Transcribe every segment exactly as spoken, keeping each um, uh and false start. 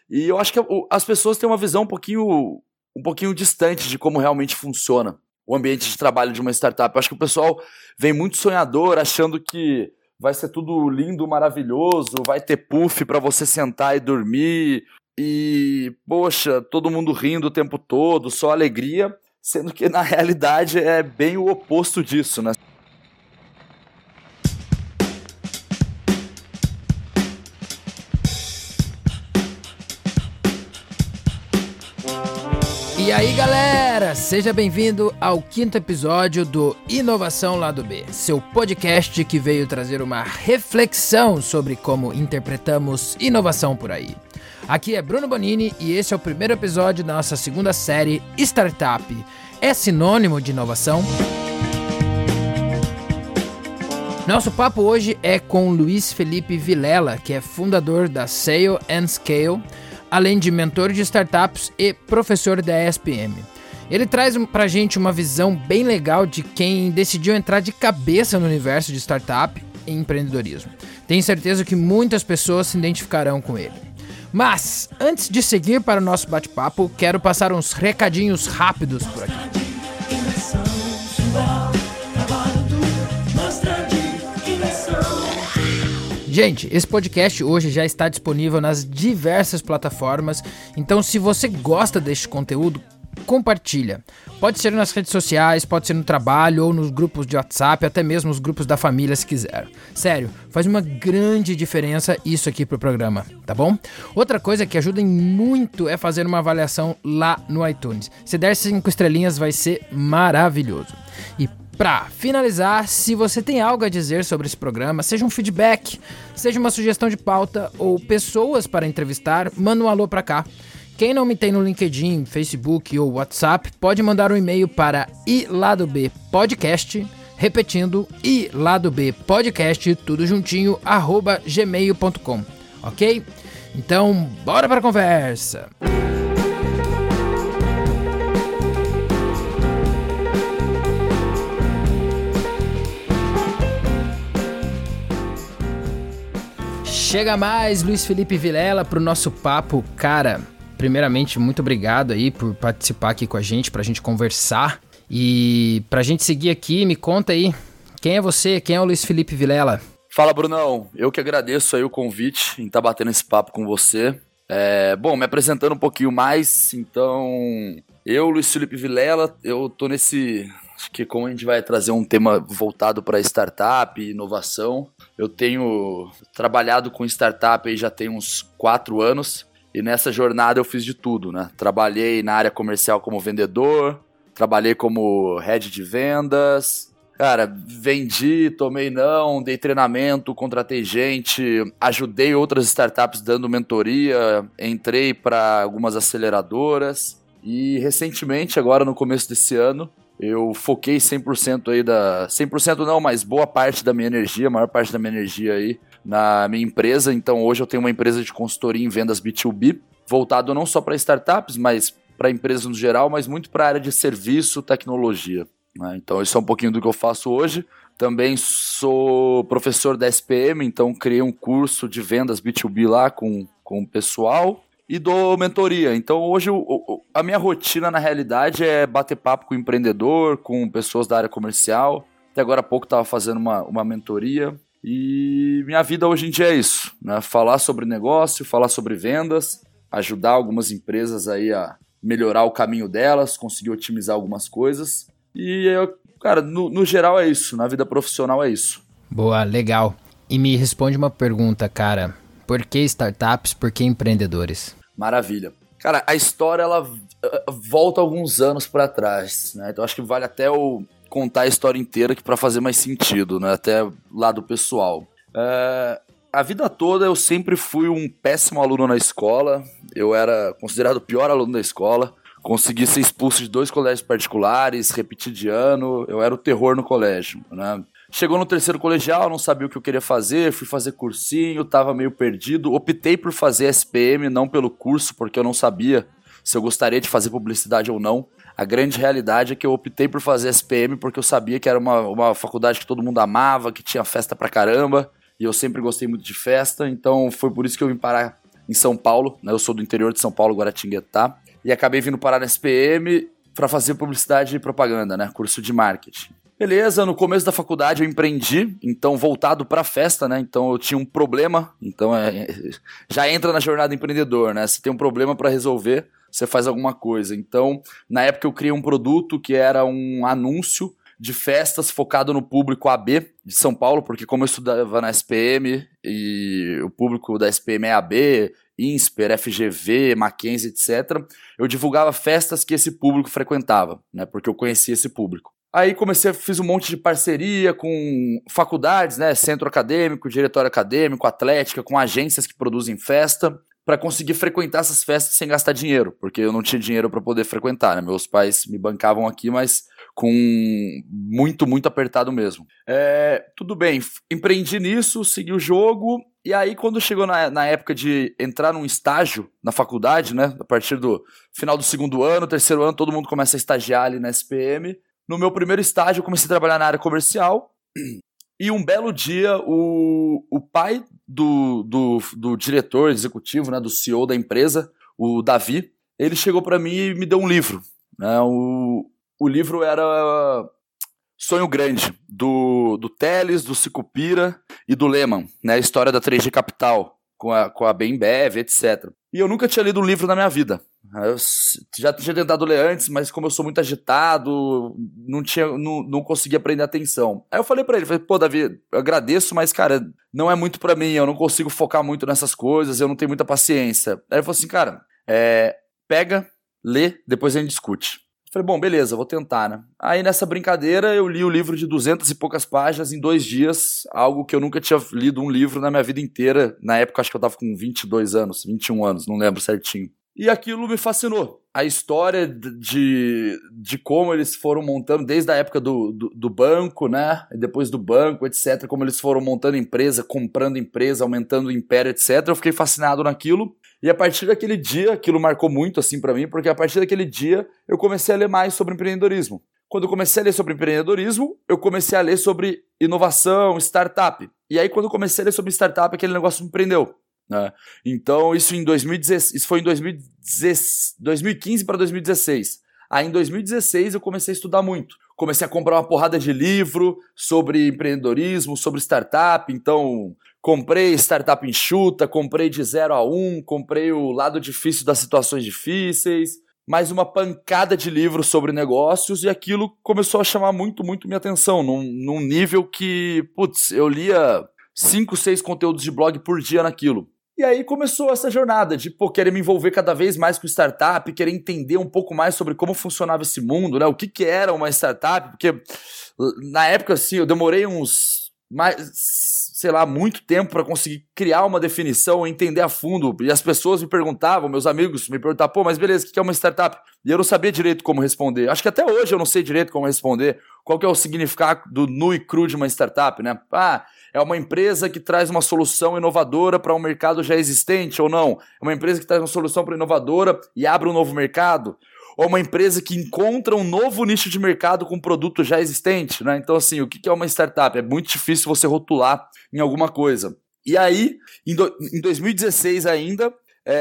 E eu acho que as pessoas têm uma visão um pouquinho, um pouquinho distante de como realmente funciona o ambiente de trabalho de uma startup. Eu acho que o pessoal vem muito sonhador, achando que vai ser tudo lindo, maravilhoso, vai ter puff para você sentar e dormir, e, poxa, todo mundo rindo o tempo todo, só alegria, sendo que na realidade é bem o oposto disso, né? E aí galera, seja bem-vindo ao quinto episódio do Inovação Lado B, seu podcast que veio trazer uma reflexão sobre como interpretamos inovação por aí. Aqui é Bruno Bonini e esse é o primeiro episódio da nossa segunda série Startup. É sinônimo de inovação? Nosso papo hoje é com Luiz Felipe Vilela, que é fundador da Sail and Scale, além de mentor de startups e professor da E S P M. Ele traz pra gente uma visão bem legal de quem decidiu entrar de cabeça no universo de startup e empreendedorismo. Tenho certeza que muitas pessoas se identificarão com ele. Mas, antes de seguir para o nosso bate-papo, quero passar uns recadinhos rápidos por aqui. Gente, esse podcast hoje já está disponível nas diversas plataformas, então se você gosta deste conteúdo, compartilha. Pode ser nas redes sociais, pode ser no trabalho ou nos grupos de WhatsApp, até mesmo nos grupos da família se quiser. Sério, faz uma grande diferença isso aqui pro programa, tá bom? Outra coisa que ajuda muito é fazer uma avaliação lá no iTunes. Se der cinco estrelinhas vai ser maravilhoso. E pra finalizar, se você tem algo a dizer sobre esse programa, seja um feedback, seja uma sugestão de pauta ou pessoas para entrevistar, manda um alô pra cá. Quem não me tem no LinkedIn, Facebook ou WhatsApp, pode mandar um e-mail para iladobpodcast, repetindo, iladobpodcast, tudo juntinho, arroba gmail ponto com, ok? Então, bora pra conversa! Chega mais, Luiz Felipe Vilela, pro nosso papo. Cara, primeiramente, muito obrigado aí por participar aqui com a gente, pra gente conversar. E pra gente seguir aqui, me conta aí, quem é você? Quem é o Luiz Felipe Vilela? Fala, Brunão. Eu que agradeço aí o convite em estar batendo esse papo com você. É, bom, me apresentando um pouquinho mais, então, eu, Luiz Felipe Vilela, eu tô nesse... Acho que como a gente vai trazer um tema voltado para startup e inovação, eu tenho trabalhado com startup aí já tem uns quatro anos e nessa jornada eu fiz de tudo, né? Trabalhei na área comercial como vendedor, trabalhei como head de vendas, cara, vendi, tomei não, dei treinamento, contratei gente, ajudei outras startups dando mentoria, entrei para algumas aceleradoras e recentemente, agora no começo desse ano, eu foquei cem por cento aí da... cem por cento não, mas boa parte da minha energia, a maior parte da minha energia aí na minha empresa. Então hoje eu tenho uma empresa de consultoria em vendas B dois B, voltado não só para startups, mas para empresas no geral, mas muito para a área de serviço, tecnologia, né? Então isso é um pouquinho do que eu faço hoje. Também sou professor da E S P M, então criei um curso de vendas B dois B lá com, com o pessoal. E dou mentoria. Então hoje o, a minha rotina na realidade é bater papo com empreendedor, com pessoas da área comercial. Até agora há pouco estava fazendo uma, uma mentoria. E minha vida hoje em dia é isso, né? Falar sobre negócio, falar sobre vendas, ajudar algumas empresas aí a melhorar o caminho delas, conseguir otimizar algumas coisas. E eu, cara, no, no geral é isso. Na vida profissional é isso. Boa, legal. E me responde uma pergunta, cara. Por que startups? Por que empreendedores? Maravilha. Cara, a história, ela volta alguns anos para trás, né? Então acho que vale até eu contar a história inteira aqui para fazer mais sentido, né? Até lado pessoal. É, a vida toda eu sempre fui um péssimo aluno na escola. Eu era considerado o pior aluno da escola. Consegui ser expulso de dois colégios particulares, repetir de ano. Eu era o terror no colégio, né? Chegou no terceiro colegial, não sabia o que eu queria fazer, fui fazer cursinho, tava meio perdido. Optei por fazer S P M, não pelo curso, porque eu não sabia se eu gostaria de fazer publicidade ou não. A grande realidade é que eu optei por fazer S P M porque eu sabia que era uma, uma faculdade que todo mundo amava, que tinha festa pra caramba, e eu sempre gostei muito de festa, então foi por isso que eu vim parar em São Paulo, né? Eu sou do interior de São Paulo, Guaratinguetá, e acabei vindo parar na S P M para fazer publicidade e propaganda, né? Curso de marketing. Beleza, no começo da faculdade eu empreendi, então voltado pra festa, né? Então eu tinha um problema, então é, já entra na jornada empreendedor, né? Se tem um problema para resolver, você faz alguma coisa. Então, na época eu criei um produto que era um anúncio de festas focado no público A B de São Paulo, porque como eu estudava na S P M e o público da S P M é A B, INSPER, F G V, Mackenzie, etcétera, eu divulgava festas que esse público frequentava, né? Porque eu conhecia esse público. Aí comecei, fiz um monte de parceria com faculdades, né, centro acadêmico, diretório acadêmico, atlética, com agências que produzem festa, para conseguir frequentar essas festas sem gastar dinheiro, porque eu não tinha dinheiro para poder frequentar, né? Meus pais me bancavam aqui, mas com muito, muito apertado mesmo. É, tudo bem, empreendi nisso, segui o jogo, e aí quando chegou na, na época de entrar num estágio na faculdade, né, a partir do final do segundo ano, terceiro ano, todo mundo começa a estagiar ali na S P M. No meu primeiro estágio, eu comecei a trabalhar na área comercial e um belo dia, o, o pai do, do, do diretor executivo, né, do C E O da empresa, o Davi, ele chegou para mim e me deu um livro. Né, o, o livro era Sonho Grande, do, do Teles, do Sicupira e do Lehman, né, a história da três G Capital, com a, com a Bembev, etcétera. E eu nunca tinha lido um livro na minha vida. Eu já tinha tentado ler antes, mas como eu sou muito agitado, não, tinha, não, não conseguia prender atenção. Aí eu falei pra ele, falei, pô, Davi, eu agradeço, mas, cara, não é muito pra mim, eu não consigo focar muito nessas coisas, eu não tenho muita paciência. Aí ele falou assim, cara, é, pega, lê, depois a gente discute. Eu falei, bom, beleza, vou tentar, né? Aí nessa brincadeira eu li o livro de duzentas e poucas páginas em dois dias, algo que eu nunca tinha lido um livro na minha vida inteira. Na época acho que eu tava com vinte e dois anos, vinte e um anos, não lembro certinho. E aquilo me fascinou. A história de, de como eles foram montando, desde a época do, do, do banco, né? E depois do banco, etcétera. Como eles foram montando empresa, comprando empresa, aumentando o império, etcétera. Eu fiquei fascinado naquilo. E a partir daquele dia, aquilo marcou muito assim pra mim, porque a partir daquele dia eu comecei a ler mais sobre empreendedorismo. Quando eu comecei a ler sobre empreendedorismo, eu comecei a ler sobre inovação, startup. E aí quando eu comecei a ler sobre startup, aquele negócio me prendeu. Né? Então isso, em dois mil e dezesseis, isso foi em dois mil e dezesseis, dois mil e quinze para dois mil e dezesseis. Aí em dois mil e dezesseis eu comecei a estudar muito. Comecei a comprar uma porrada de livro sobre empreendedorismo, sobre startup. Então comprei Startup Enxuta, comprei de zero a um, comprei o Lado Difícil das Situações Difíceis, mais uma pancada de livros sobre negócios, e aquilo começou a chamar muito, muito minha atenção, num, num nível que, putz, eu lia cinco, seis conteúdos de blog por dia naquilo. E aí começou essa jornada de, pô, querer me envolver cada vez mais com startup, querer entender um pouco mais sobre como funcionava esse mundo, né? O que que era uma startup, porque na época, assim, eu demorei uns, mais, sei lá, muito tempo para conseguir criar uma definição, entender a fundo, e as pessoas me perguntavam, meus amigos me perguntavam, pô, mas beleza, o que é uma startup? E eu não sabia direito como responder. Acho que até hoje eu não sei direito como responder, qual que é o significado nu e cru de uma startup, né? Ah, é uma empresa que traz uma solução inovadora para um mercado já existente ou não? É uma empresa que traz uma solução para inovadora e abre um novo mercado? Ou uma empresa que encontra um novo nicho de mercado com um produto já existente? Né? Então, assim, o que é uma startup? É muito difícil você rotular em alguma coisa. E aí, em, do, em dois mil e dezesseis ainda,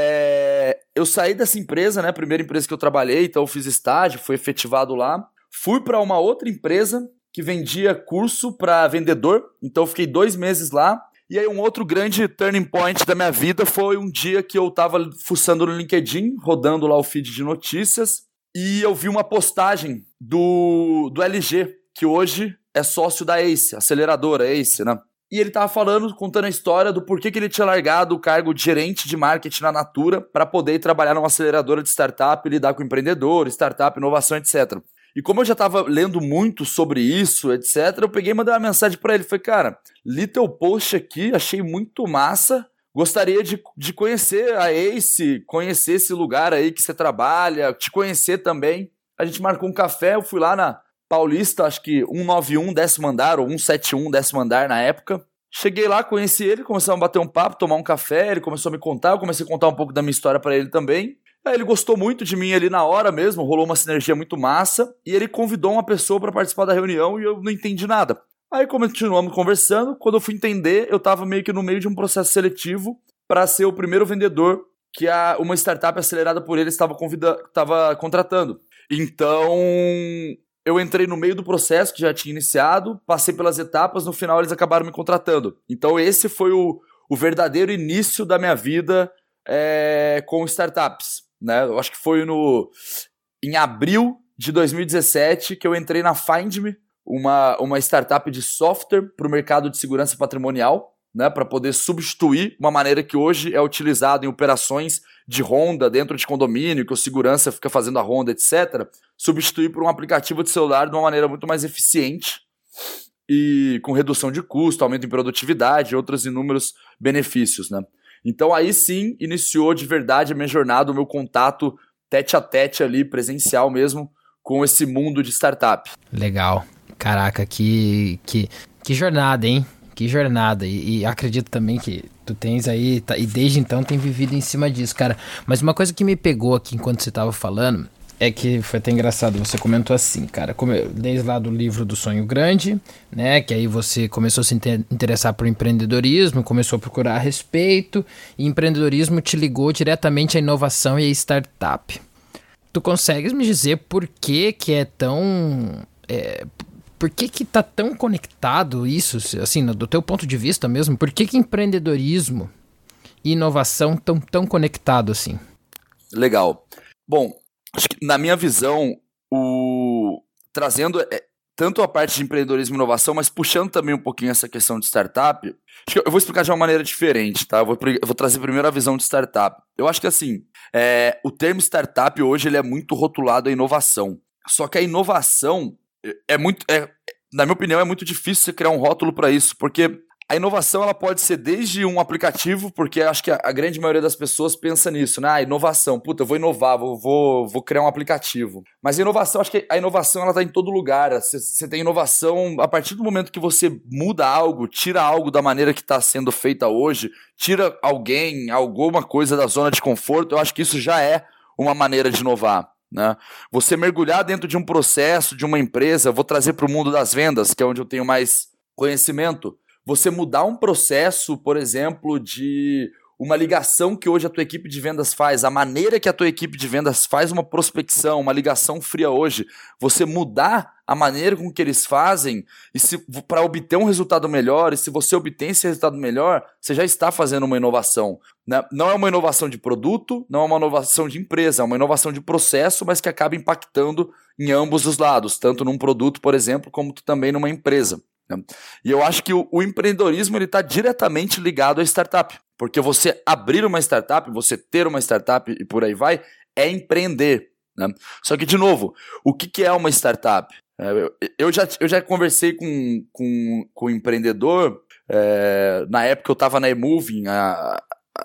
é, eu saí dessa empresa, né? Primeira empresa que eu trabalhei, então eu fiz estágio, fui efetivado lá. Fui para uma outra empresa que vendia curso para vendedor, então eu fiquei dois meses lá. E aí um outro grande turning point da minha vida foi um dia que eu tava fuçando no LinkedIn, rodando lá o feed de notícias, e eu vi uma postagem do, do L G, que hoje é sócio da Ace, aceleradora Ace, né? E ele tava falando, contando a história do porquê que ele tinha largado o cargo de gerente de marketing na Natura para poder ir trabalhar numa aceleradora de startup, lidar com empreendedores, startup, inovação, etcétera. E como eu já estava lendo muito sobre isso, etcétera, eu peguei e mandei uma mensagem para ele. Falei, cara, li teu post aqui, achei muito massa. Gostaria de, de conhecer a Ace, conhecer esse lugar aí que você trabalha, te conhecer também. A gente marcou um café, eu fui lá na Paulista, acho que cento e noventa e um, décimo andar, ou cento e setenta e um, décimo andar na época. Cheguei lá, conheci ele, começamos a bater um papo, tomar um café, ele começou a me contar, eu comecei a contar um pouco da minha história para ele também. Aí ele gostou muito de mim ali na hora mesmo, rolou uma sinergia muito massa, e ele convidou uma pessoa para participar da reunião e eu não entendi nada. Aí continuamos conversando, quando eu fui entender, eu tava meio que no meio de um processo seletivo para ser o primeiro vendedor que a, uma startup acelerada por ele estava, convida, estava contratando. Então, eu entrei no meio do processo que já tinha iniciado, passei pelas etapas, no final eles acabaram me contratando. Então, esse foi o, o verdadeiro início da minha vida é, com startups, né? Eu acho que foi no, em abril de dois mil e dezessete que eu entrei na FindMe, uma, uma startup de software para o mercado de segurança patrimonial, né, para poder substituir uma maneira que hoje é utilizada em operações de ronda dentro de condomínio, que o segurança fica fazendo a ronda, etcétera. Substituir por um aplicativo de celular de uma maneira muito mais eficiente e com redução de custo, aumento em produtividade e outros inúmeros benefícios, né? Então aí sim iniciou de verdade a minha jornada, o meu contato tete a tete ali, presencial mesmo, com esse mundo de startup. Legal. Caraca, que, que, que jornada, hein? Que jornada, e, e acredito também que tu tens aí, tá, e desde então tem vivido em cima disso, cara. Mas uma coisa que me pegou aqui enquanto você tava falando, é que foi até engraçado, você comentou assim, cara, como eu, desde lá do livro do Sonho Grande, né, que aí você começou a se inter- interessar por empreendedorismo, começou a procurar a respeito, e empreendedorismo te ligou diretamente à inovação e à startup. Tu consegues me dizer por que que é tão... É, Por que que tá tão conectado isso, assim, do teu ponto de vista mesmo? Por que que empreendedorismo e inovação estão tão conectados assim? Legal. Bom, acho que na minha visão, o... trazendo é, tanto a parte de empreendedorismo e inovação, mas puxando também um pouquinho essa questão de startup, acho que eu vou explicar de uma maneira diferente, tá? Eu vou, eu vou trazer primeiro a visão de startup. Eu acho que assim, é, o termo startup hoje ele é muito rotulado à inovação. Só que a inovação... É muito, é, na minha opinião, é muito difícil você criar um rótulo para isso, porque a inovação ela pode ser desde um aplicativo, porque acho que a, a grande maioria das pessoas pensa nisso, né? Ah, inovação, puta, eu vou inovar, vou, vou, vou criar um aplicativo. Mas a inovação, acho que a inovação ela tá em todo lugar. Você, você tem inovação a partir do momento que você muda algo, tira algo da maneira que está sendo feita hoje, tira alguém, alguma coisa da zona de conforto, eu acho que isso já é uma maneira de inovar. Né? Você mergulhar dentro de um processo, de uma empresa, vou trazer para o mundo das vendas, que é onde eu tenho mais conhecimento. Você mudar um processo, por exemplo, de uma ligação que hoje a tua equipe de vendas faz, a maneira que a tua equipe de vendas faz uma prospecção, uma ligação fria hoje, você mudar a maneira com que eles fazem e se para obter um resultado melhor, e se você obter esse resultado melhor, você já está fazendo uma inovação. Né? Não é uma inovação de produto, não é uma inovação de empresa, é uma inovação de processo, mas que acaba impactando em ambos os lados, tanto num produto, por exemplo, como também numa empresa. Né? E eu acho que o, o empreendedorismo está diretamente ligado à startup, porque você abrir uma startup, você ter uma startup e por aí vai, é empreender. Né? Só que, de novo, o que, que é uma startup? É, eu, já, eu já conversei com, com, com um empreendedor, é, na época eu estava na eMoving, a, a,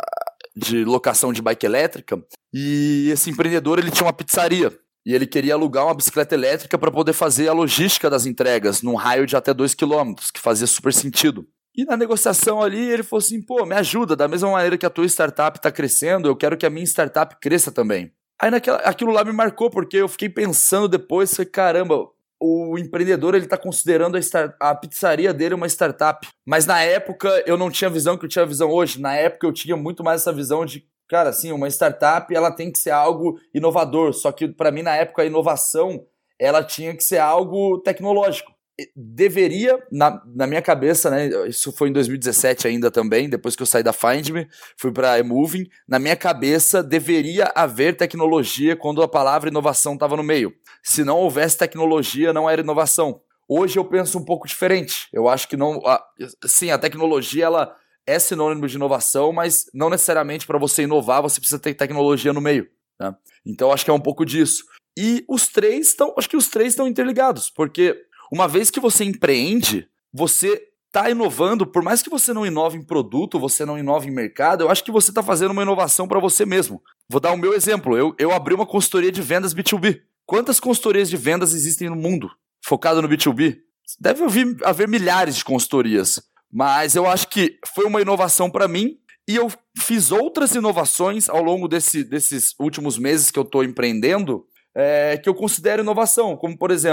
de locação de bike elétrica, e esse empreendedor ele tinha uma pizzaria. E ele queria alugar uma bicicleta elétrica para poder fazer a logística das entregas num raio de até dois quilômetros, que fazia super sentido. E na negociação ali, ele falou assim, pô, me ajuda, da mesma maneira que a tua startup está crescendo, eu quero que a minha startup cresça também. Aí naquela, aquilo lá me marcou, porque eu fiquei pensando depois, falei, caramba, o empreendedor ele está considerando a, start, a pizzaria dele uma startup. Mas na época eu não tinha a visão que eu tinha a visão hoje. Na época eu tinha muito mais essa visão de, cara, assim, uma startup ela tem que ser algo inovador. Só que para mim na época a inovação ela tinha que ser algo tecnológico. Deveria, na, na minha cabeça, né, isso foi em dois mil e dezessete ainda também, depois que eu saí da FindMe, fui para a eMoving, na minha cabeça deveria haver tecnologia quando a palavra inovação estava no meio. Se não houvesse tecnologia, não era inovação. Hoje eu penso um pouco diferente, eu acho que não, a, sim, a tecnologia ela é sinônimo de inovação, mas não necessariamente para você inovar você precisa ter tecnologia no meio. Né? Então acho que é um pouco disso. E os três estão, acho que os três estão interligados, porque uma vez que você empreende, você está inovando, por mais que você não inove em produto, você não inove em mercado, eu acho que você está fazendo uma inovação para você mesmo. Vou dar o meu exemplo, eu, eu abri uma consultoria de vendas B dois B. Quantas consultorias de vendas existem no mundo focado no B dois B? Deve haver, haver milhares de consultorias, mas eu acho que foi uma inovação para mim e eu fiz outras inovações ao longo desse, desses últimos meses que eu estou empreendendo, é, que eu considero inovação, como por exemplo,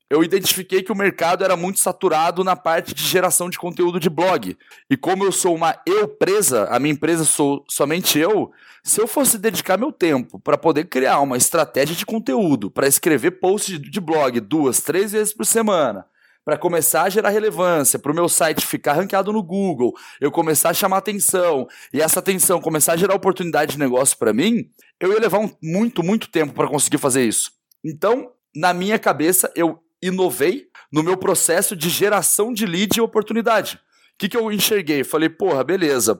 eu identifiquei que o mercado era muito saturado na parte de geração de conteúdo de blog. E como eu sou uma eu-presa, a minha empresa sou somente eu, se eu fosse dedicar meu tempo para poder criar uma estratégia de conteúdo, para escrever posts de blog duas, três vezes por semana, para começar a gerar relevância, para o meu site ficar ranqueado no Google, eu começar a chamar atenção, e essa atenção começar a gerar oportunidade de negócio para mim, eu ia levar um, muito, muito tempo para conseguir fazer isso. Então, na minha cabeça, eu inovei no meu processo de geração de lead e oportunidade. O que, que eu enxerguei? Falei, porra, beleza.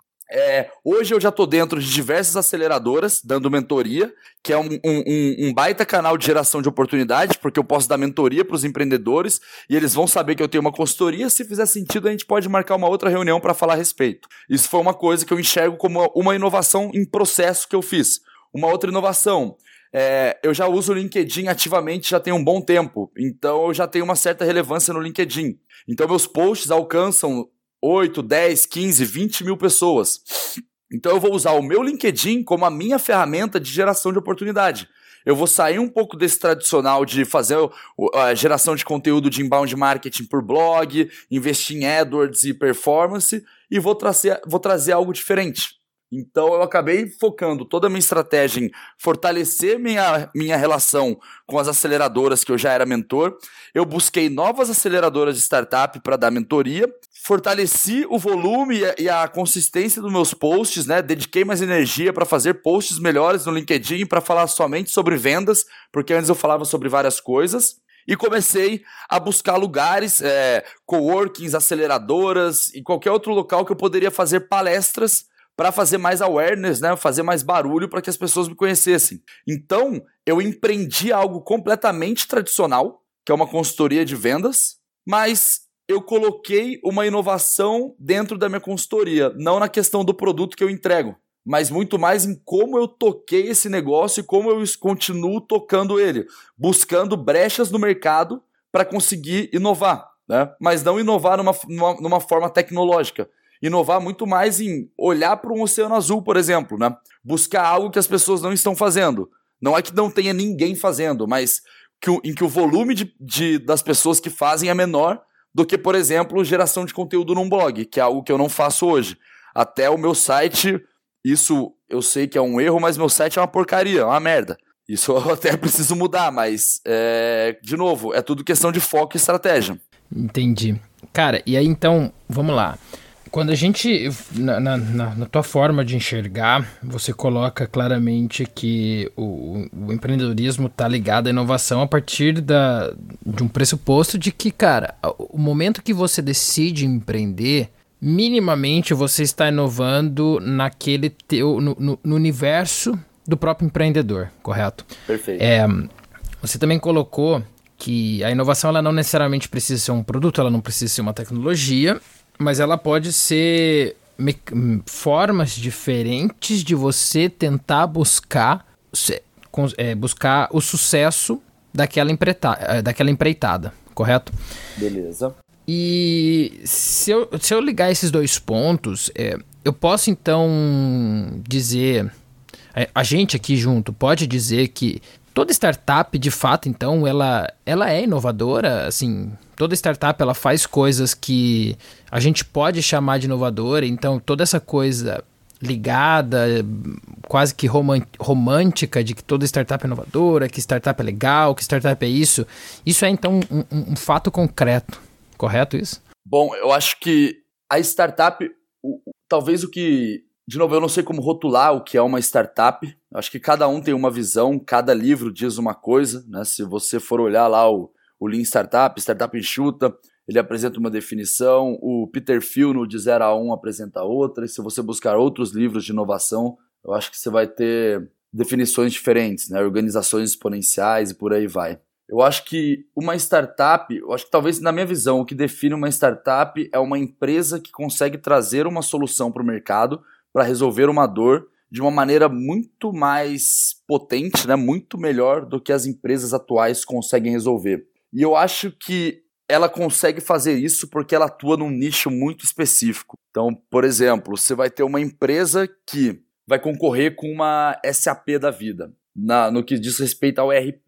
É, hoje eu já estou dentro de diversas aceleradoras, dando mentoria, que é um, um, um baita canal de geração de oportunidade, porque eu posso dar mentoria para os empreendedores e eles vão saber que eu tenho uma consultoria. Se fizer sentido, a gente pode marcar uma outra reunião para falar a respeito. Isso foi uma coisa que eu enxergo como uma inovação em processo que eu fiz. Uma outra inovação, é, eu já uso o LinkedIn ativamente já tem um bom tempo, então eu já tenho uma certa relevância no LinkedIn. Então meus posts alcançam oito, dez, quinze, vinte mil pessoas. Então eu vou usar o meu LinkedIn como a minha ferramenta de geração de oportunidade. Eu vou sair um pouco desse tradicional de fazer a geração de conteúdo de inbound marketing por blog, investir em AdWords e performance, e vou trazer, vou trazer algo diferente. Então eu acabei focando toda a minha estratégia em fortalecer minha, minha relação com as aceleradoras que eu já era mentor. Eu busquei novas aceleradoras de startup para dar mentoria, fortaleci o volume e a, e a consistência dos meus posts, né? Dediquei mais energia para fazer posts melhores no LinkedIn para falar somente sobre vendas, porque antes eu falava sobre várias coisas. E comecei a buscar lugares, é, coworkings, aceleradoras e qualquer outro local que eu poderia fazer palestras para fazer mais awareness, né? Fazer mais barulho para que as pessoas me conhecessem. Então, eu empreendi algo completamente tradicional, que é uma consultoria de vendas, mas eu coloquei uma inovação dentro da minha consultoria, não na questão do produto que eu entrego, mas muito mais em como eu toquei esse negócio e como eu continuo tocando ele, buscando brechas no mercado para conseguir inovar, né? Mas não inovar numa, numa, numa forma tecnológica. Inovar muito mais em olhar para um oceano azul, por exemplo, né? Buscar algo que as pessoas não estão fazendo. Não é que não tenha ninguém fazendo, mas que o, em que o volume de, de, das pessoas que fazem é menor do que, por exemplo, geração de conteúdo num blog, que é algo que eu não faço hoje. Até o meu site, isso eu sei que é um erro, mas meu site é uma porcaria, é uma merda. Isso eu até preciso mudar, mas, é, de novo, é tudo questão de foco e estratégia. Entendi. Cara, e aí então, vamos lá. Quando a gente, na, na, na tua forma de enxergar, você coloca claramente que o, o empreendedorismo está ligado à inovação a partir da, de um pressuposto de que, cara, o momento que você decide empreender, minimamente você está inovando naquele teu, no, no, no universo do próprio empreendedor, correto? Perfeito. É, você também colocou que a inovação ela não necessariamente precisa ser um produto, ela não precisa ser uma tecnologia, mas ela pode ser me- formas diferentes de você tentar buscar, é, buscar o sucesso daquela, empreita- daquela empreitada, correto? Beleza. E se eu, se eu ligar esses dois pontos, é, eu posso então dizer, a gente aqui junto pode dizer que toda startup, de fato, então, ela, ela é inovadora, assim, toda startup ela faz coisas que a gente pode chamar de inovadora, então toda essa coisa ligada, quase que romântica de que toda startup é inovadora, que startup é legal, que startup é isso, isso é então um, um, um fato concreto, correto isso? Bom, eu acho que a startup, o, talvez o que... De novo, eu não sei como rotular o que é uma startup. Eu acho que cada um tem uma visão, cada livro diz uma coisa, né? Se você for olhar lá o, o Lean Startup, Startup Enxuta, ele apresenta uma definição, o Peter Thiel no De Zero a Um apresenta outra, e se você buscar outros livros de inovação, eu acho que você vai ter definições diferentes, né? Organizações exponenciais e por aí vai. Eu acho que uma startup, eu acho que talvez na minha visão, o que define uma startup é uma empresa que consegue trazer uma solução para o mercado para resolver uma dor de uma maneira muito mais potente, né? Muito melhor do que as empresas atuais conseguem resolver. E eu acho que ela consegue fazer isso porque ela atua num nicho muito específico. Então, por exemplo, você vai ter uma empresa que vai concorrer com uma S A P da vida, na, no que diz respeito ao E R P.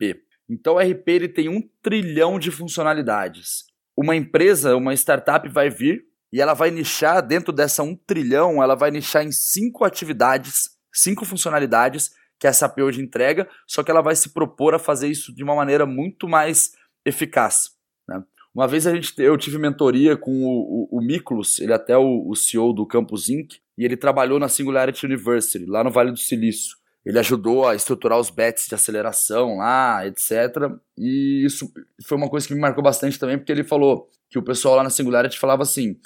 Então o R P ele tem um trilhão de funcionalidades. Uma empresa, uma startup vai vir e ela vai nichar dentro dessa um trilhão, ela vai nichar em cinco atividades, cinco funcionalidades que a SAP hoje entrega, só que ela vai se propor a fazer isso de uma maneira muito mais eficaz, né? Uma vez a gente, eu tive mentoria com o, o, o Miklos, ele é até o, o C E O do Campus Inc, e ele trabalhou na Singularity University, lá no Vale do Silício. Ele ajudou a estruturar os bets de aceleração lá, etcétera. E isso foi uma coisa que me marcou bastante também, porque ele falou que o pessoal lá na Singularity falava assim,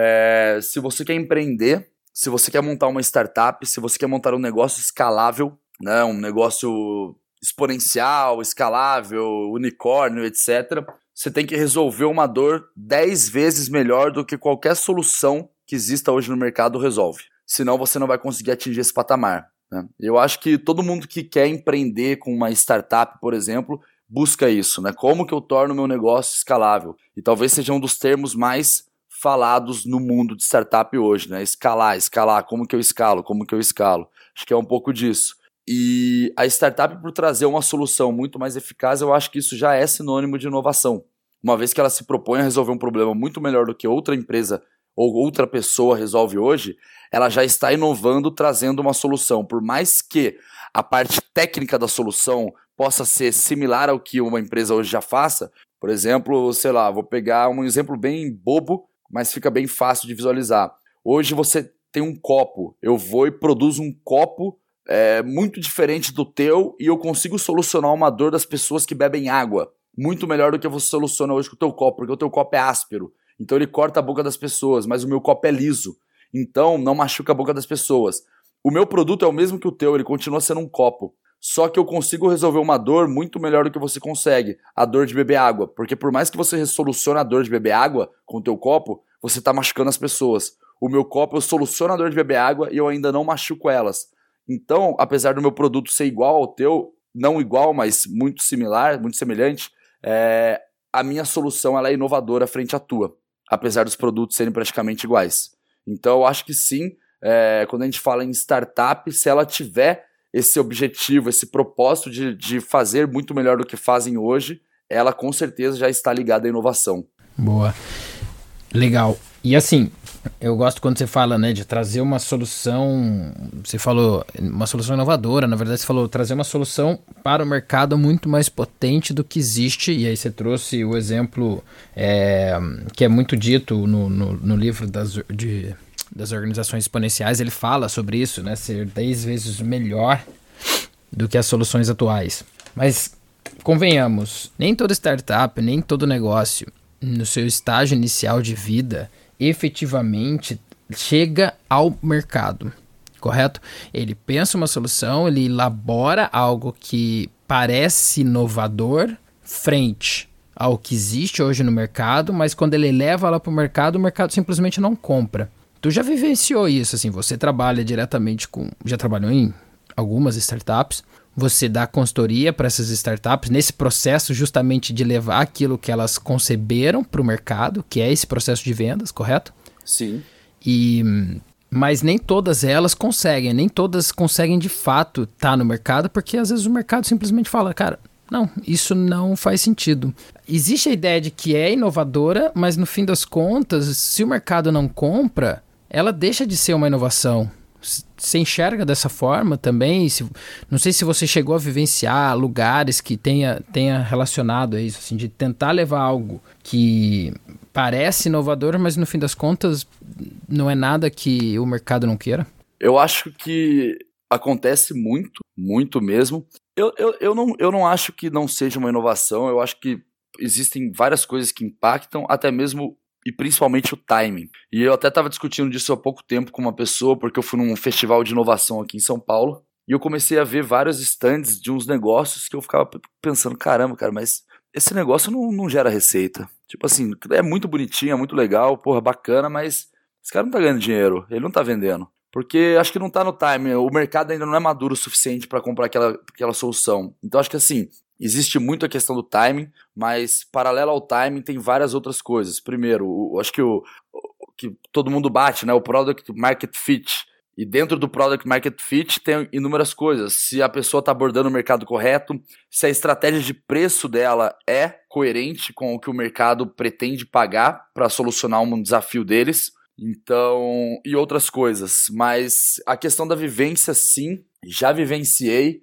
é, se você quer empreender, se você quer montar uma startup, se você quer montar um negócio escalável, né, um negócio exponencial, escalável, unicórnio, etcétera, você tem que resolver uma dor dez vezes melhor do que qualquer solução que exista hoje no mercado resolve. Senão você não vai conseguir atingir esse patamar, né? Eu acho que todo mundo que quer empreender com uma startup, por exemplo, busca isso, né? Como que eu torno o meu negócio escalável? E talvez seja um dos termos mais falados no mundo de startup hoje, né? Escalar, escalar, como que eu escalo, como que eu escalo. Acho que é um pouco disso. E a startup, por trazer uma solução muito mais eficaz, eu acho que isso já é sinônimo de inovação. Uma vez que ela se propõe a resolver um problema muito melhor do que outra empresa ou outra pessoa resolve hoje, ela já está inovando, trazendo uma solução. Por mais que a parte técnica da solução possa ser similar ao que uma empresa hoje já faça, por exemplo, sei lá, vou pegar um exemplo bem bobo, mas fica bem fácil de visualizar. Hoje você tem um copo, eu vou e produzo um copo É muito diferente do teu e eu consigo solucionar uma dor das pessoas que bebem água muito melhor do que você soluciona hoje com o teu copo, porque o teu copo é áspero, então ele corta a boca das pessoas, mas o meu copo é liso, então não machuca a boca das pessoas. O meu produto é o mesmo que o teu, ele continua sendo um copo, só que eu consigo resolver uma dor muito melhor do que você consegue, a dor de beber água, porque por mais que você solucione a dor de beber água com o teu copo, você está machucando as pessoas. O meu copo eu soluciono a dor de beber água e eu ainda não machuco elas. Então, apesar do meu produto ser igual ao teu, não igual, mas muito similar, muito semelhante, é, a minha solução ela é inovadora frente à tua, apesar dos produtos serem praticamente iguais. Então, eu acho que sim, é, quando a gente fala em startup, se ela tiver esse objetivo, esse propósito de, de fazer muito melhor do que fazem hoje, ela com certeza já está ligada à inovação. Boa. Legal. E assim, eu gosto quando você fala, né, de trazer uma solução, você falou uma solução inovadora, na verdade você falou trazer uma solução para o mercado muito mais potente do que existe, e aí você trouxe o exemplo é, que é muito dito no, no, no livro das, de, das organizações exponenciais, ele fala sobre isso, né, ser dez vezes melhor do que as soluções atuais. Mas, convenhamos, nem toda startup, nem todo negócio, no seu estágio inicial de vida, efetivamente chega ao mercado, correto? Ele pensa uma solução, ele elabora algo que parece inovador frente ao que existe hoje no mercado, mas quando ele leva ela para o mercado, o mercado simplesmente não compra. Tu já vivenciou isso, assim, você trabalha diretamente com, já trabalhou em algumas startups, você dá consultoria para essas startups nesse processo justamente de levar aquilo que elas conceberam para o mercado, que é esse processo de vendas, correto? Sim. E, mas nem todas elas conseguem, nem todas conseguem de fato estar no mercado, porque às vezes o mercado simplesmente fala, cara, não, isso não faz sentido. Existe a ideia de que é inovadora, mas no fim das contas, se o mercado não compra, ela deixa de ser uma inovação. Você enxerga dessa forma também? Se, não sei se você chegou a vivenciar lugares que tenha, tenha relacionado a isso, assim, de tentar levar algo que parece inovador, mas no fim das contas não é nada que o mercado não queira? Eu acho que acontece muito, muito mesmo. Eu, eu, eu, não, eu não acho que não seja uma inovação, eu acho que existem várias coisas que impactam, até mesmo e principalmente o timing. E eu até estava discutindo disso há pouco tempo com uma pessoa, porque eu fui num festival de inovação aqui em São Paulo, e eu comecei a ver vários stands de uns negócios que eu ficava pensando, caramba, cara, mas esse negócio não, não gera receita. Tipo assim, é muito bonitinho, é muito legal, porra, bacana, mas esse cara não tá ganhando dinheiro, ele não tá vendendo. Porque acho que não tá no timing, o mercado ainda não é maduro o suficiente para comprar aquela, aquela solução. Então acho que assim, existe muito a questão do timing, mas paralelo ao timing tem várias outras coisas. Primeiro, o, acho que o, o que todo mundo bate, né? O product market fit. E dentro do Product Market Fit tem inúmeras coisas. Se a pessoa está abordando o mercado correto, se a estratégia de preço dela é coerente com o que o mercado pretende pagar para solucionar um desafio deles. Então, e outras coisas. Mas a questão da vivência, sim, já vivenciei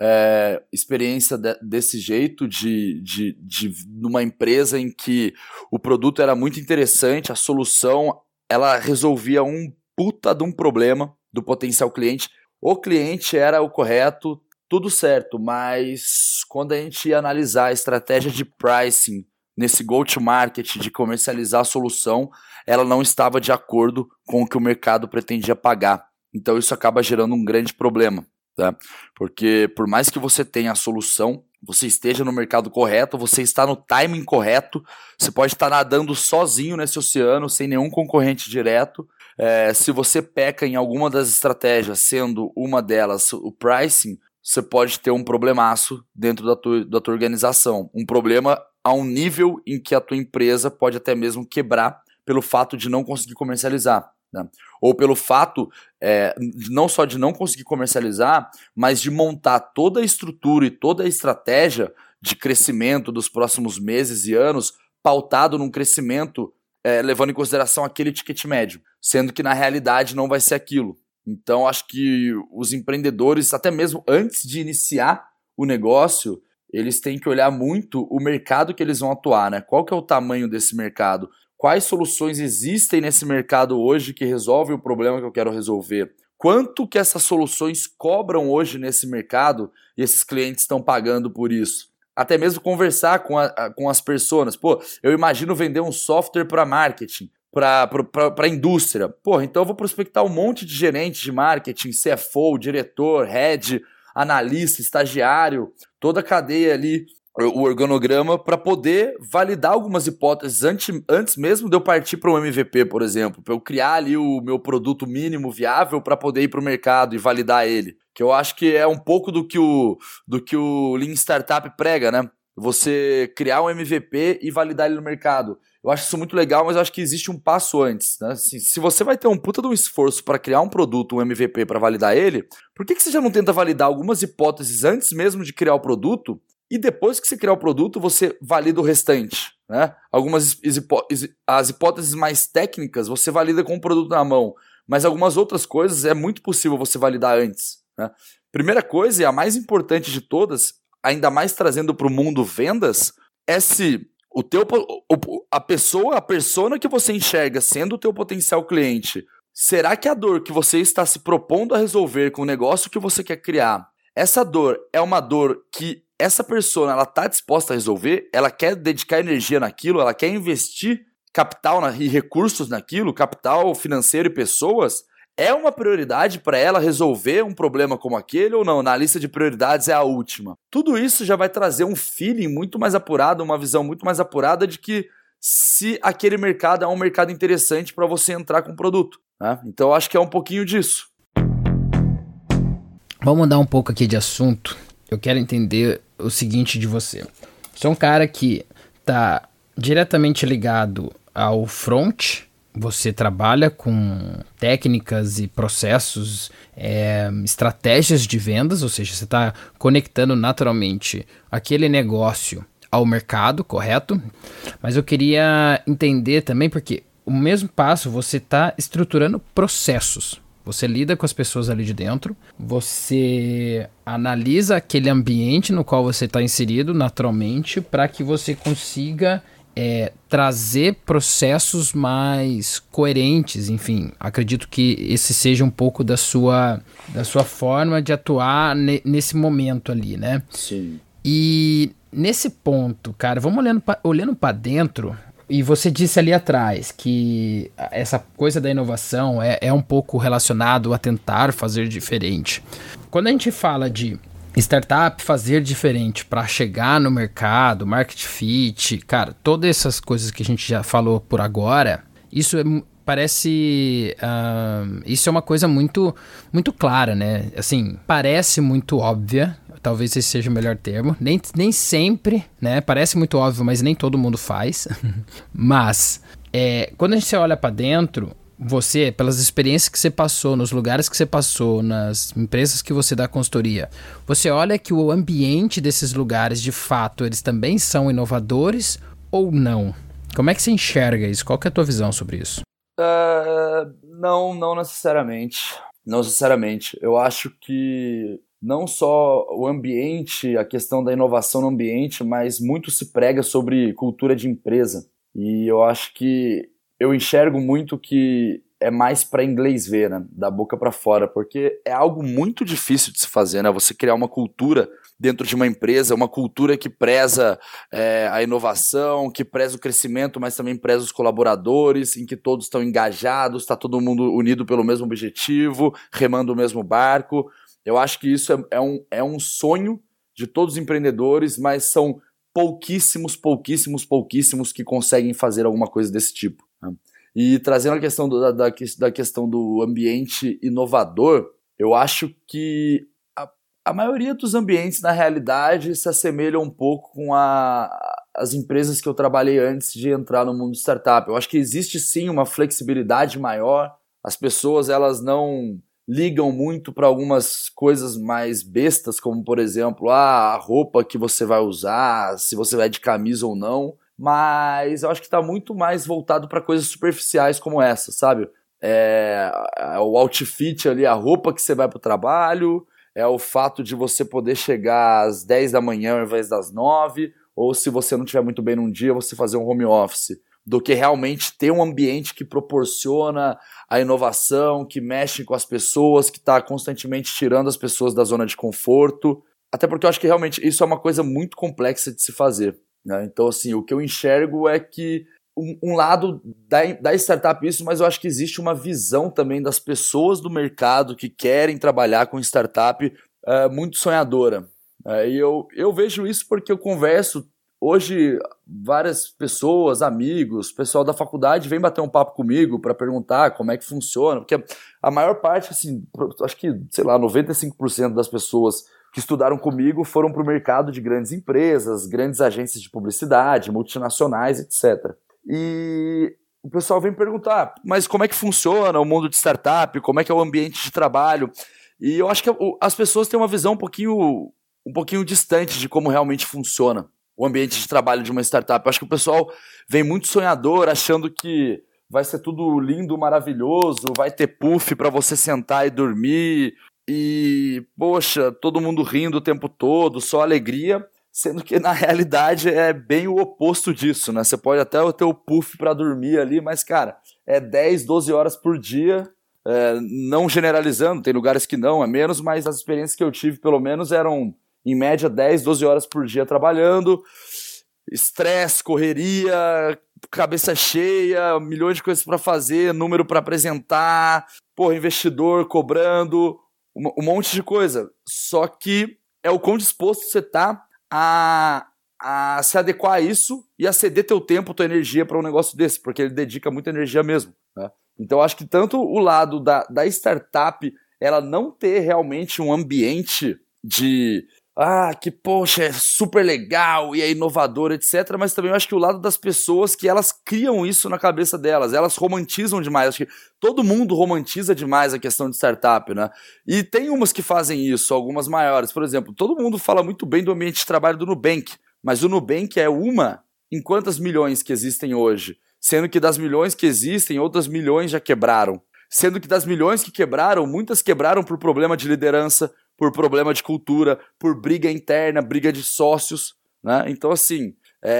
é, experiência de, desse jeito, de, de, de numa empresa em que o produto era muito interessante, a solução, ela resolvia um puta de um problema do potencial cliente. O cliente era o correto, tudo certo, mas quando a gente ia analisar a estratégia de pricing nesse go-to-market de comercializar a solução, ela não estava de acordo com o que o mercado pretendia pagar. Então isso acaba gerando um grande problema, tá? Porque por mais que você tenha a solução, você esteja no mercado correto, você está no timing correto, você pode estar nadando sozinho nesse oceano, sem nenhum concorrente direto. É, se você peca em alguma das estratégias, sendo uma delas o pricing, você pode ter um problemaço dentro da tua, da tua organização. Um problema a um nível em que a tua empresa pode até mesmo quebrar pelo fato de não conseguir comercializar, né? Ou pelo fato, é, não só de não conseguir comercializar, mas de montar toda a estrutura e toda a estratégia de crescimento dos próximos meses e anos pautado num crescimento É, levando em consideração aquele ticket médio, sendo que na realidade não vai ser aquilo. Então acho que os empreendedores, até mesmo antes de iniciar o negócio, eles têm que olhar muito o mercado que eles vão atuar, né? Qual que é o tamanho desse mercado? Quais soluções existem nesse mercado hoje que resolvem o problema que eu quero resolver? Quanto que essas soluções cobram hoje nesse mercado e esses clientes estão pagando por isso? Até mesmo conversar com, a, com as pessoas. Pô, eu imagino vender um software para marketing, para a indústria. Pô, então eu vou prospectar um monte de gerente de marketing, C F O, diretor, head, analista, estagiário, toda a cadeia ali, o organograma, para poder validar algumas hipóteses antes, antes mesmo de eu partir para um M V P, por exemplo, para eu criar ali o meu produto mínimo viável para poder ir para o mercado e validar ele. Que eu acho que é um pouco do que o, do que o Lean Startup prega, né? Você criar um M V P e validar ele no mercado. Eu acho isso muito legal, mas eu acho que existe um passo antes, né? Assim, se você vai ter um puta de um esforço para criar um produto, um M V P para validar ele, por que, que você já não tenta validar algumas hipóteses antes mesmo de criar o produto? E depois que você criar o produto, você valida o restante, né? Algumas hipó- as hipóteses mais técnicas você valida com o produto na mão, mas algumas outras coisas é muito possível você validar antes, né? Primeira coisa, e a mais importante de todas, ainda mais trazendo para o mundo vendas, é se o teu, a pessoa, a persona que você enxerga sendo o teu potencial cliente, será que a dor que você está se propondo a resolver com o negócio que você quer criar, essa dor é uma dor que essa persona ela está disposta a resolver, ela quer dedicar energia naquilo, ela quer investir capital na, e recursos naquilo, capital financeiro e pessoas, é uma prioridade para ela resolver um problema como aquele ou não? Na lista de prioridades é a última. Tudo isso já vai trazer um feeling muito mais apurado, uma visão muito mais apurada de que se aquele mercado é um mercado interessante para você entrar com o produto, né? Então eu acho que é um pouquinho disso. Vamos mudar um pouco aqui de assunto. Eu quero entender o seguinte de você. Você é um cara que está diretamente ligado ao front. Você trabalha com técnicas e processos, é, estratégias de vendas, ou seja, você está conectando naturalmente aquele negócio ao mercado, correto? Mas eu queria entender também, porque o mesmo passo você está estruturando processos. Você lida com as pessoas ali de dentro, você analisa aquele ambiente no qual você está inserido naturalmente para que você consiga é, trazer processos mais coerentes, enfim. Acredito que esse seja um pouco da sua, da sua forma de atuar ne, nesse momento ali, né? Sim. E nesse ponto, cara, vamos olhando pra, olhando para dentro. E você disse ali atrás que essa coisa da inovação é, é um pouco relacionado a tentar fazer diferente. Quando a gente fala de startup fazer diferente para chegar no mercado, market fit, cara, todas essas coisas que a gente já falou por agora, isso é, parece... Uh, isso é uma coisa muito, muito clara, né? Assim, parece muito óbvia. Talvez esse seja o melhor termo. Nem, nem sempre, né? Parece muito óbvio, mas nem todo mundo faz. Mas, é, quando a gente olha para dentro, você, pelas experiências que você passou, nos lugares que você passou, nas empresas que você dá consultoria, você olha que o ambiente desses lugares, de fato, eles também são inovadores ou não? Como é que você enxerga isso? Qual que é a tua visão sobre isso? Uh, não, não necessariamente. Não necessariamente. Eu acho que não só o ambiente, a questão da inovação no ambiente, mas muito se prega sobre cultura de empresa. E eu acho que eu enxergo muito que é mais para inglês ver, né? Da boca para fora, porque é algo muito difícil de se fazer, né? Você criar uma cultura dentro de uma empresa, uma cultura que preza é, a inovação, que preza o crescimento, mas também preza os colaboradores, em que todos estão engajados, está todo mundo unido pelo mesmo objetivo, remando o mesmo barco. Eu acho que isso é, é, um, é um sonho de todos os empreendedores, mas são pouquíssimos, pouquíssimos, pouquíssimos que conseguem fazer alguma coisa desse tipo, né? E trazendo a questão do, da, da questão do ambiente inovador, eu acho que a, a maioria dos ambientes, na realidade, se assemelham um pouco com a, as empresas que eu trabalhei antes de entrar no mundo de startup. Eu acho que existe sim uma flexibilidade maior, as pessoas elas não ligam muito para algumas coisas mais bestas, como, por exemplo, ah, a roupa que você vai usar, se você vai de camisa ou não, mas eu acho que está muito mais voltado para coisas superficiais como essa, sabe? É, é o outfit ali, a roupa que você vai para o trabalho, é o fato de você poder chegar às dez da manhã ao invés das nove, ou se você não estiver muito bem num dia, você fazer um home office, do que realmente ter um ambiente que proporciona a inovação, que mexe com as pessoas, que está constantemente tirando as pessoas da zona de conforto. Até porque eu acho que realmente isso é uma coisa muito complexa de se fazer, né? Então, assim, o que eu enxergo é que um, um lado da, da startup isso, mas eu acho que existe uma visão também das pessoas do mercado que querem trabalhar com startup uh, muito sonhadora. Uh, e eu, eu vejo isso porque eu converso hoje, várias pessoas, amigos, pessoal da faculdade vem bater um papo comigo para perguntar como é que funciona, porque a maior parte, assim, acho que, sei lá, noventa e cinco por cento das pessoas que estudaram comigo foram para o mercado de grandes empresas, grandes agências de publicidade, multinacionais, etcétera. E o pessoal vem perguntar, mas como é que funciona o mundo de startup, como é que é o ambiente de trabalho? E eu acho que as pessoas têm uma visão um pouquinho, um pouquinho distante de como realmente funciona o ambiente de trabalho de uma startup. Eu acho que o pessoal vem muito sonhador, achando que vai ser tudo lindo, maravilhoso, vai ter puff para você sentar e dormir, e, poxa, todo mundo rindo o tempo todo, só alegria, sendo que na realidade é bem o oposto disso, né? Você pode até ter o puff para dormir ali, mas, cara, é dez, doze horas por dia, é, não generalizando, tem lugares que não, é menos, mas as experiências que eu tive, pelo menos, eram em média dez, doze horas por dia trabalhando, estresse, correria, cabeça cheia, milhões de coisas para fazer, número para apresentar, porra, investidor cobrando, um, um monte de coisa. Só que é o quão disposto você tá a, a se adequar a isso e a ceder teu tempo, tua energia para um negócio desse, porque ele dedica muita energia mesmo, né? Então, acho que tanto o lado da, da startup, ela não ter realmente um ambiente de ah, que poxa, é super legal e é inovador, etcétera. Mas também eu acho que o lado das pessoas que elas criam isso na cabeça delas, elas romantizam demais. Acho que todo mundo romantiza demais a questão de startup, né? E tem umas que fazem isso, algumas maiores. Por exemplo, todo mundo fala muito bem do ambiente de trabalho do Nubank, mas o Nubank é uma em quantas milhões que existem hoje? Sendo que das milhões que existem, outras milhões já quebraram. Sendo que das milhões que quebraram, muitas quebraram por problema de liderança, por problema de cultura, por briga interna, briga de sócios, né? Então, assim,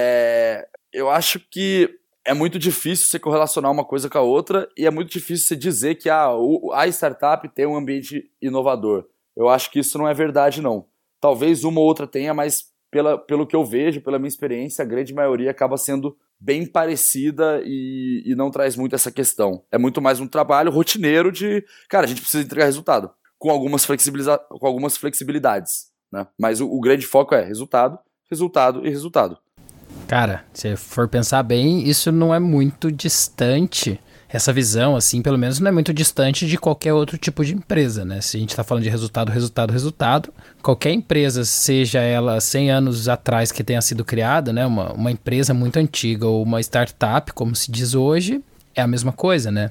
é... eu acho que é muito difícil você correlacionar uma coisa com a outra e é muito difícil você dizer que a, a startup tem um ambiente inovador. Eu acho que isso não é verdade, não. Talvez uma ou outra tenha, mas pela, pelo que eu vejo, pela minha experiência, a grande maioria acaba sendo bem parecida e, e não traz muito essa questão. É muito mais um trabalho rotineiro de, cara, a gente precisa entregar resultado, com algumas, flexibiliza- com algumas flexibilidades, né? Mas o, o grande foco é resultado, resultado e resultado. Cara, se for pensar bem, isso não é muito distante, essa visão, assim, pelo menos não é muito distante de qualquer outro tipo de empresa, né? Se a gente tá falando de resultado, resultado, resultado, qualquer empresa, seja ela cem anos atrás que tenha sido criada, né? Uma, uma empresa muito antiga ou uma startup, como se diz hoje, é a mesma coisa, né?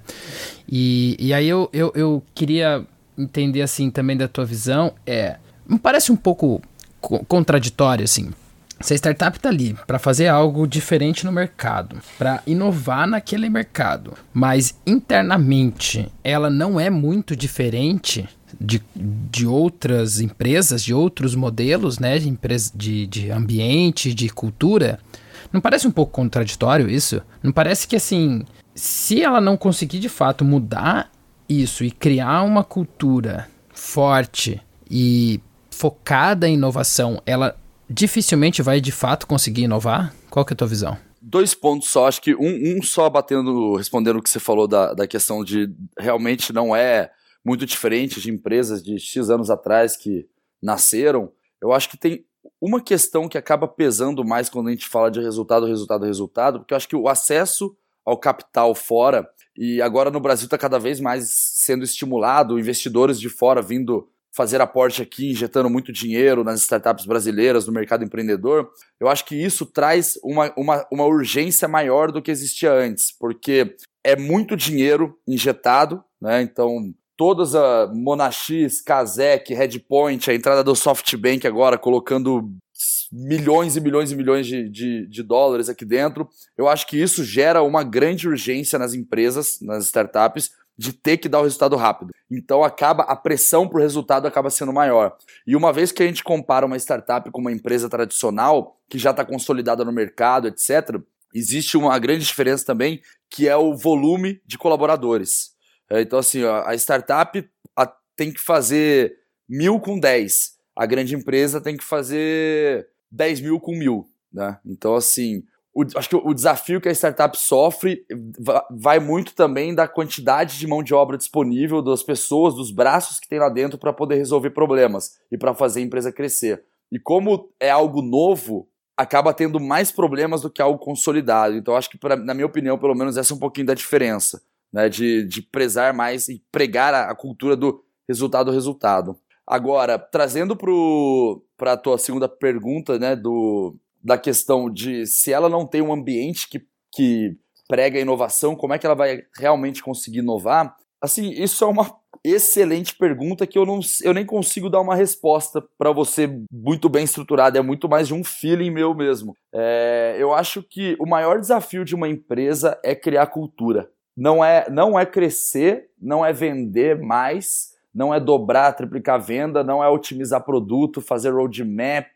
E, e aí eu, eu, eu queria entender, assim, também da tua visão, é, me parece um pouco co- contraditório, assim. Se a startup está ali para fazer algo diferente no mercado, para inovar naquele mercado, mas internamente ela não é muito diferente de, de outras empresas, de outros modelos, né, de, empresa, de, de ambiente, de cultura, não parece um pouco contraditório isso? Não parece que, assim, se ela não conseguir de fato mudar isso e criar uma cultura forte e focada em inovação, ela dificilmente vai de fato conseguir inovar? Qual que é a tua visão? Dois pontos só, acho que um, um só batendo, respondendo o que você falou da, da questão de realmente não é muito diferente de empresas de X anos atrás que nasceram. Eu acho que tem uma questão que acaba pesando mais quando a gente fala de resultado, resultado, resultado, porque eu acho que o acesso ao capital fora, e agora no Brasil está cada vez mais sendo estimulado, investidores de fora vindo fazer aporte aqui, injetando muito dinheiro nas startups brasileiras, no mercado empreendedor, eu acho que isso traz uma, uma, uma urgência maior do que existia antes, porque é muito dinheiro injetado, né? Então todas a Monax, Kazek, Redpoint, a entrada do SoftBank agora colocando milhões e milhões e milhões de, de, de dólares aqui dentro, eu acho que isso gera uma grande urgência nas empresas, nas startups, de ter que dar o resultado rápido. Então acaba a pressão para o resultado acaba sendo maior. E uma vez que a gente compara uma startup com uma empresa tradicional, que já está consolidada no mercado, etcétera, existe uma grande diferença também, que é o volume de colaboradores. Então assim, a startup tem que fazer mil com dez, a grande empresa tem que fazer dez mil com mil, né? Então assim, O, acho que o desafio que a startup sofre vai muito também da quantidade de mão de obra disponível, das pessoas, dos braços que tem lá dentro para poder resolver problemas e para fazer a empresa crescer. E como é algo novo, acaba tendo mais problemas do que algo consolidado. Então acho que, pra, na minha opinião, pelo menos essa é um pouquinho da diferença, né? de, de prezar mais e pregar a, a cultura do resultado, resultado. Agora, trazendo para a tua segunda pergunta, né, do... da questão de se ela não tem um ambiente que, que prega a inovação, como é que ela vai realmente conseguir inovar? Assim, isso é uma excelente pergunta que eu, não, eu nem consigo dar uma resposta para você muito bem estruturada, é muito mais de um feeling meu mesmo. É, eu acho que o maior desafio de uma empresa é criar cultura. Não é, não é crescer, não é vender mais, não é dobrar, triplicar a venda, não é otimizar produto, fazer roadmap,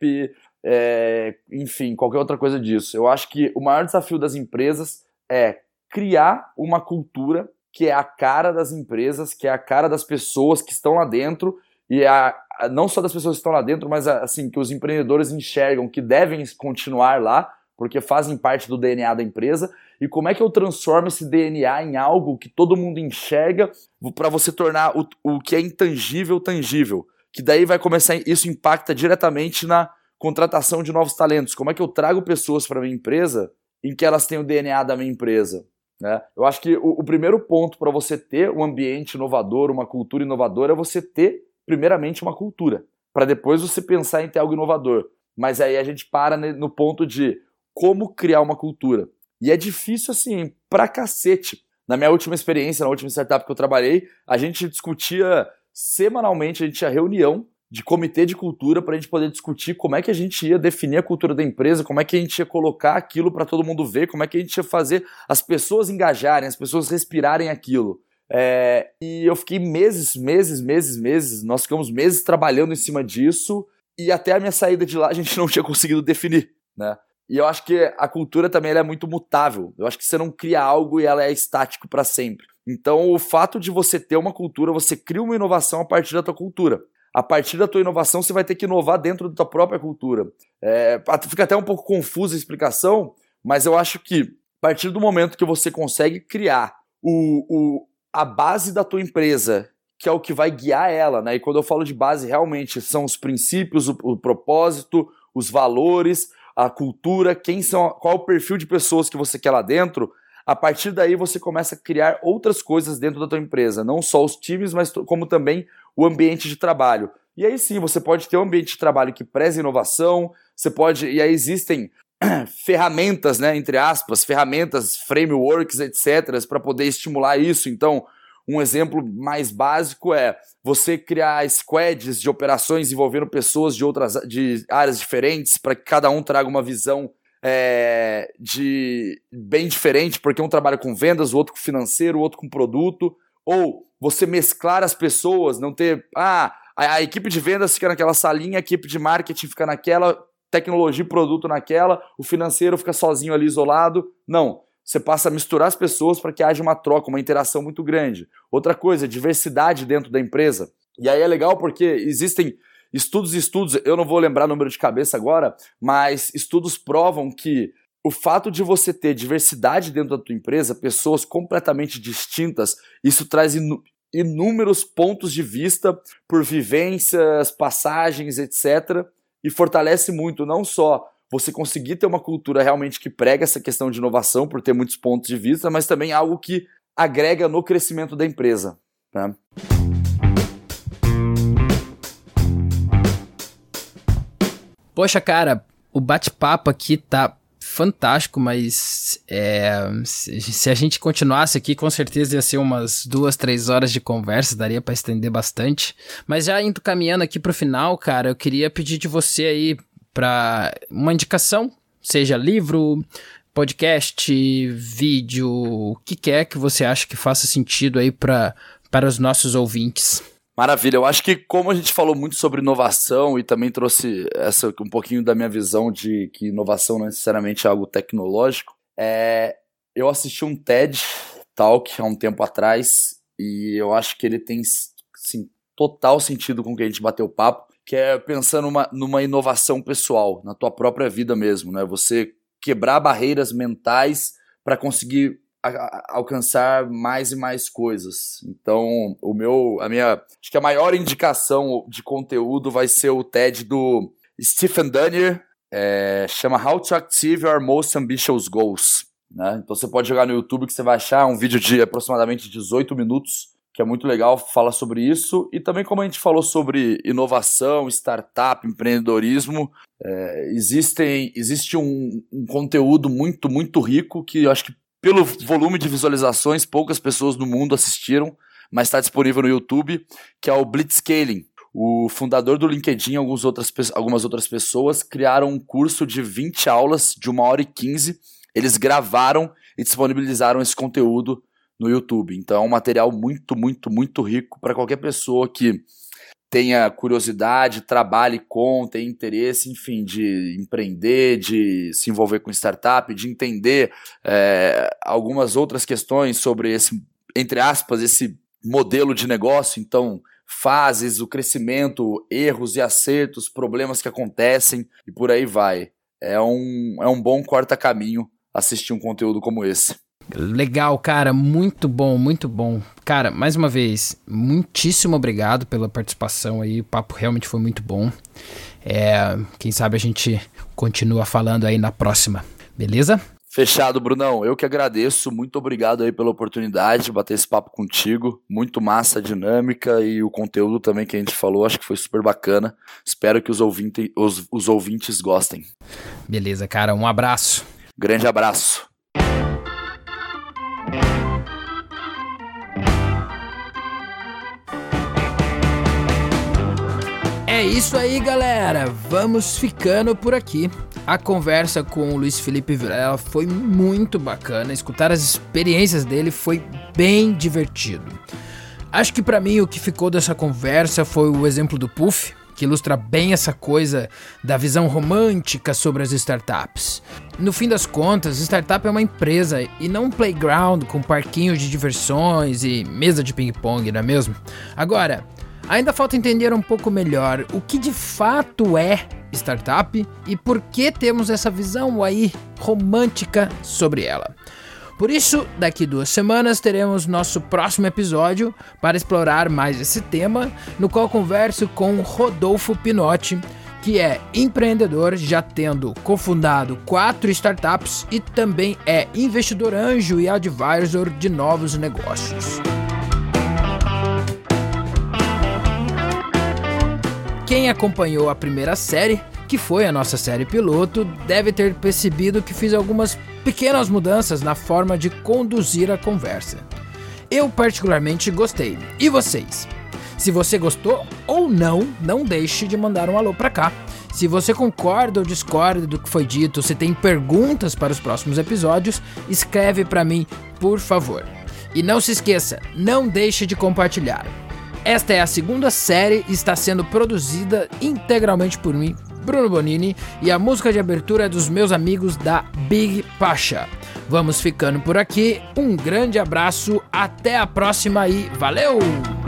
É, enfim, qualquer outra coisa disso. Eu acho que o maior desafio das empresas é criar uma cultura que é a cara das empresas, que é a cara das pessoas que estão lá dentro, e a, a, não só das pessoas que estão lá dentro, mas assim, que os empreendedores enxergam que devem continuar lá, porque fazem parte do D N A da empresa. E como é que eu transformo esse D N A em algo que todo mundo enxerga para você tornar o, o que é intangível tangível? Que daí vai começar, isso impacta diretamente na contratação de novos talentos. Como é que eu trago pessoas para a minha empresa em que elas têm o D N A da minha empresa? Né? Eu acho que o, o primeiro ponto para você ter um ambiente inovador, uma cultura inovadora, é você ter, primeiramente, uma cultura, para depois você pensar em ter algo inovador. Mas aí a gente para no ponto de como criar uma cultura. E é difícil assim, pra cacete. Na minha última experiência, na última startup que eu trabalhei, a gente discutia semanalmente, a gente tinha reunião de comitê de cultura para a gente poder discutir como é que a gente ia definir a cultura da empresa, como é que a gente ia colocar aquilo para todo mundo ver, como é que a gente ia fazer as pessoas engajarem, as pessoas respirarem aquilo. É, e eu fiquei meses, meses, meses, meses, nós ficamos meses trabalhando em cima disso e até a minha saída de lá a gente não tinha conseguido definir, né? E eu acho que a cultura também ela é muito mutável. Eu acho que você não cria algo e ela é estático para sempre. Então o fato de você ter uma cultura, você cria uma inovação a partir da tua cultura. A partir da tua inovação, você vai ter que inovar dentro da tua própria cultura. É, fica até um pouco confusa a explicação, mas eu acho que a partir do momento que você consegue criar o, o, a base da tua empresa, que é o que vai guiar ela, né? E quando eu falo de base, realmente são os princípios, o, o propósito, os valores, a cultura, quem são, qual é o perfil de pessoas que você quer lá dentro. A partir daí você começa a criar outras coisas dentro da tua empresa, não só os times, mas como também o ambiente de trabalho. E aí sim, você pode ter um ambiente de trabalho que preza inovação, você pode, e aí existem ferramentas, né, entre aspas, ferramentas, frameworks, etcétera, para poder estimular isso. Então, um exemplo mais básico é você criar squads de operações envolvendo pessoas de outras de áreas diferentes para que cada um traga uma visão é, de, bem diferente, porque um trabalha com vendas, o outro com financeiro, o outro com produto, ou você mesclar as pessoas, não ter... Ah, a, a equipe de vendas fica naquela salinha, a equipe de marketing fica naquela, tecnologia e produto naquela, o financeiro fica sozinho ali isolado. Não. Você passa a misturar as pessoas para que haja uma troca, uma interação muito grande. Outra coisa, diversidade dentro da empresa. E aí é legal porque existem estudos e estudos, eu não vou lembrar o número de cabeça agora, mas estudos provam que o fato de você ter diversidade dentro da tua empresa, pessoas completamente distintas, isso traz inú- inúmeros pontos de vista por vivências, passagens, etcétera. E fortalece muito, não só você conseguir ter uma cultura realmente que prega essa questão de inovação por ter muitos pontos de vista, mas também algo que agrega no crescimento da empresa, né? Poxa, cara, o bate-papo aqui tá fantástico, mas é, se a gente continuasse aqui, com certeza ia ser umas duas, três horas de conversa, daria para estender bastante. Mas já indo caminhando aqui pro final, cara, eu queria pedir de você aí para uma indicação, seja livro, podcast, vídeo, o que quer que você acha que faça sentido aí pra, para os nossos ouvintes. Maravilha, eu acho que como a gente falou muito sobre inovação e também trouxe essa, um pouquinho da minha visão de que inovação não é necessariamente algo tecnológico, é, eu assisti um TED Talk há um tempo atrás e eu acho que ele tem assim, total sentido com o que a gente bateu o papo, que é pensando numa, numa inovação pessoal, na tua própria vida mesmo, né? Você quebrar barreiras mentais para conseguir a, a, alcançar mais e mais coisas. Então, o meu, a minha, acho que a maior indicação de conteúdo vai ser o TED do Stephen Dunner, é, chama How to Achieve Your Most Ambitious Goals, né? Então você pode jogar no YouTube que você vai achar um vídeo de aproximadamente dezoito minutos, que é muito legal, fala sobre isso, e também como a gente falou sobre inovação, startup, empreendedorismo, é, existem, existe um, um conteúdo muito, muito rico que eu acho que pelo volume de visualizações poucas pessoas no mundo assistiram, mas está disponível no YouTube, que é o Blitzscaling. O fundador do LinkedIn e algumas outras, algumas outras pessoas criaram um curso de vinte aulas de uma hora e quinze, eles gravaram e disponibilizaram esse conteúdo no YouTube. Então é um material muito, muito, muito rico para qualquer pessoa que tenha curiosidade, trabalhe com, tenha interesse, enfim, de empreender, de se envolver com startup, de entender é, algumas outras questões sobre esse, entre aspas, esse modelo de negócio. Então, fases, o crescimento, erros e acertos, problemas que acontecem e por aí vai. É um, é um bom corta-caminho assistir um conteúdo como esse. Legal, cara, muito bom, muito bom. Cara, mais uma vez, muitíssimo obrigado pela participação aí, o papo realmente foi muito bom. É, quem sabe a gente continua falando aí na próxima, beleza? Fechado, Brunão, eu que agradeço, muito obrigado aí pela oportunidade de bater esse papo contigo, muito massa a dinâmica e o conteúdo também que a gente falou, acho que foi super bacana, espero que os, ouvinte, os, os ouvintes gostem. Beleza, cara, um abraço. Grande abraço. É isso aí, galera. Vamos ficando por aqui. A conversa com o Luiz Felipe Vilela foi muito bacana. Escutar as experiências dele foi bem divertido. Acho que pra mim o que ficou dessa conversa foi o exemplo do Puff, que ilustra bem essa coisa da visão romântica sobre as startups. No fim das contas, startup é uma empresa e não um playground com parquinhos de diversões e mesa de ping-pong, não é mesmo? Agora, ainda falta entender um pouco melhor o que de fato é startup e por que temos essa visão aí romântica sobre ela. Por isso, daqui duas semanas teremos nosso próximo episódio para explorar mais esse tema, no qual converso com Rodolfo Pinotti, que é empreendedor, já tendo cofundado quatro startups e também é investidor anjo e advisor de novos negócios. Quem acompanhou a primeira série, que foi a nossa série piloto, deve ter percebido que fiz algumas pequenas mudanças na forma de conduzir a conversa. Eu particularmente gostei. E vocês? Se você gostou ou não, não deixe de mandar um alô pra cá. Se você concorda ou discorda do que foi dito, se tem perguntas para os próximos episódios, escreve pra mim, por favor. E não se esqueça, não deixe de compartilhar. Esta é a segunda série e está sendo produzida integralmente por mim, Bruno Bonini, e a música de abertura é dos meus amigos da Big Pasha. Vamos ficando por aqui, um grande abraço, até a próxima e valeu!